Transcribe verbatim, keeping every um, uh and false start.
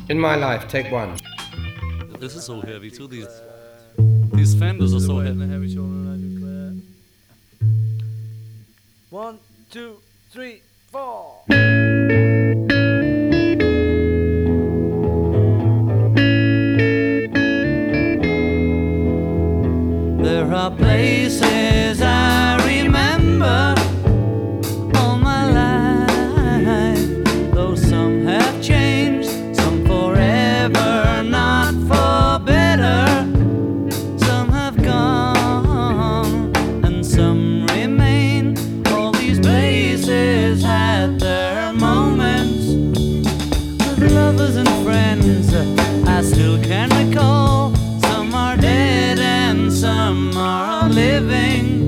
In My Life, take one. This is so heavy too. These these fenders are so In the heavy. heavy shoulder and I do clear. One, two, three, four. There are places I remember all my life, though some have changed, some forever, not for better. Some have gone and some remain. All these places had their moments with lovers and friends I still can recall. Some are dead and some are living.